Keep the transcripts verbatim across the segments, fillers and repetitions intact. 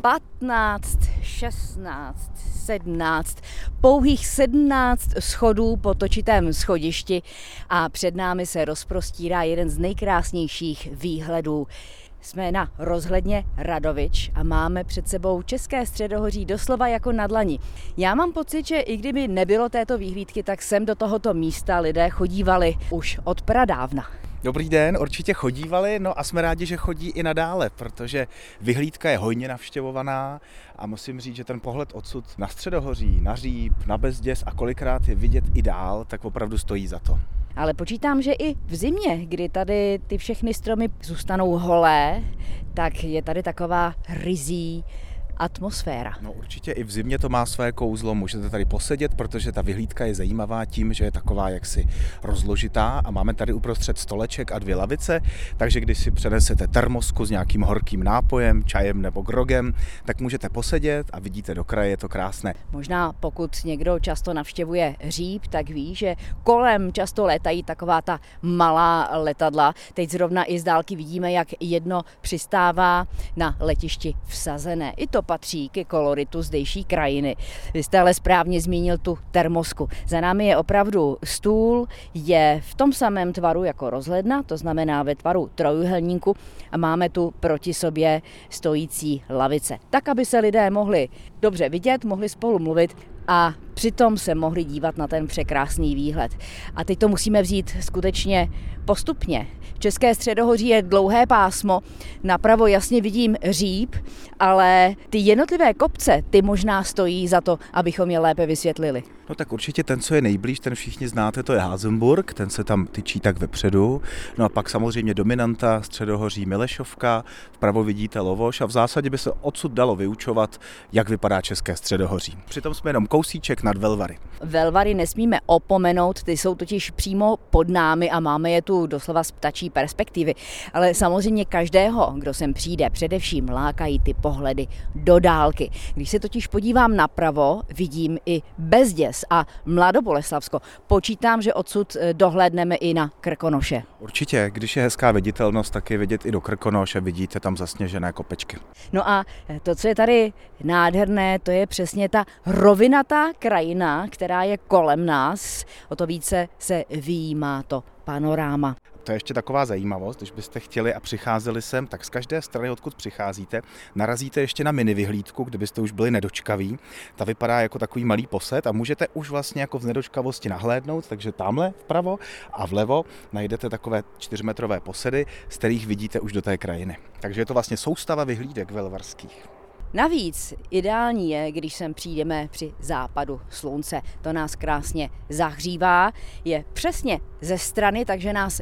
patnáct, šestnáct, sedmnáct, pouhých sedmnáct schodů po točitém schodišti a před námi se rozprostírá jeden z nejkrásnějších výhledů. Jsme na rozhledně Radovič a máme před sebou České středohoří doslova jako na dlani. Já mám pocit, že i kdyby nebylo této výhlídky, tak sem do tohoto místa lidé chodívali už od pradávna. Dobrý den, určitě chodívali, no a jsme rádi, že chodí i nadále, protože vyhlídka je hojně navštěvovaná a musím říct, že ten pohled odsud na Středohoří, na Říp, na Bezděz a kolikrát je vidět i dál, tak opravdu stojí za to. Ale počítám, že i v zimě, kdy tady ty všechny stromy zůstanou holé, tak je tady taková ryzí atmosféra. No určitě i v zimě to má své kouzlo, můžete tady posedět, protože ta vyhlídka je zajímavá tím, že je taková jaksi rozložitá a máme tady uprostřed stoleček a dvě lavice, takže když si přenesete termosku s nějakým horkým nápojem, čajem nebo grogem, tak můžete posedět a vidíte do kraje, je to krásné. Možná pokud někdo často navštěvuje Říp, tak ví, že kolem často létají taková ta malá letadla. Teď zrovna i z dálky vidíme, jak jedno přistává na letišti v Sazené. I to patří ke koloritu zdejší krajiny. Vy jste ale správně zmínil tu termosku. Za námi je opravdu stůl, je v tom samém tvaru jako rozhledna, to znamená ve tvaru trojúhelníku a máme tu proti sobě stojící lavice. Tak, aby se lidé mohli dobře vidět, mohli spolu mluvit a přitom se mohli dívat na ten překrásný výhled. A teď to musíme vzít skutečně postupně. České středohoří je dlouhé pásmo, napravo jasně vidím Říp, ale ty jednotlivé kopce, ty možná stojí za to, abychom je lépe vysvětlili. No tak určitě ten, co je nejblíž, ten všichni znáte, to je Házenburg, ten se tam tyčí tak vepředu. No a pak samozřejmě dominanta středohoří Milešovka, vpravo vidíte Lovoš a v zásadě by se odsud dalo vyučovat, jak vypadá České středohoří. Přitom jsme jenom kousíček nad Velvary. Velvary nesmíme opomenout, ty jsou totiž přímo pod námi a máme je tu doslova z ptačí perspektivy. Ale samozřejmě každého, kdo sem přijde, především lákají ty pohledy do dálky. Když se totiž podívám napravo, vidím i Bezděz a Mladoboleslavsko. Počítám, že odsud dohlédneme i na Krkonoše. Určitě, když je hezká viditelnost, tak je vidět i do Krkonoše, vidíte tam zasněžené kopečky. No a to, co je tady nádherné, to je přesně ta rovinatá krajina, která je kolem nás. O to více se vyjímá to panoráma. To je ještě taková zajímavost, když byste chtěli a přicházeli sem, tak z každé strany, odkud přicházíte, narazíte ještě na mini vyhlídku, kdybyste už byli nedočkaví. Ta vypadá jako takový malý posed a můžete už vlastně jako v nedočkavosti nahlédnout, takže tamhle vpravo a vlevo najdete takové čtyřmetrové posedy, z kterých vidíte už do té krajiny. Takže je to vlastně soustava vyhlídek velvarských. Navíc ideální je, když sem přijdeme při západu slunce. To nás krásně zahřívá, je přesně ze strany, takže nás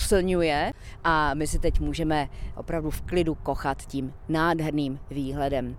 neoslňuje a my si teď můžeme opravdu v klidu kochat tím nádherným výhledem.